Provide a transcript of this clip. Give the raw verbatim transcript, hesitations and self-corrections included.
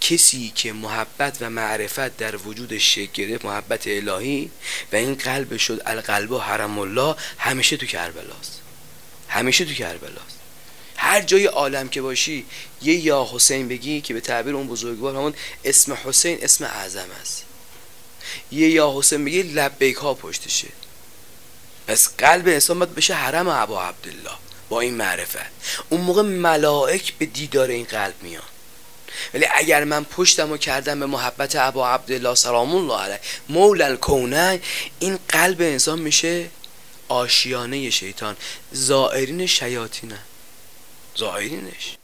کسی که محبت و معرفت در وجودش شکل گرفت، محبت الهی، و این قلب شد القلب و حرم الله، همیشه تو کربلاست، همیشه تو کربلاست. هر جای عالم که باشی یه یا حسین بگی که به تعبیر اون بزرگوار همون اسم حسین اسم اعظم است، یه یا حسین بگی لبیک ها پشتشه. پس قلب انسان باید بشه حرم ابا عبدالله با این معرفت. اون موقع ملائک به دیدار این قلب میان. ولی اگر من پشتمو کردم به محبت ابا عبدالله سلام الله علیه مولا الکونین، این قلب انسان میشه آشیانه شیطان، زائرین شیاطینه، زائرینش.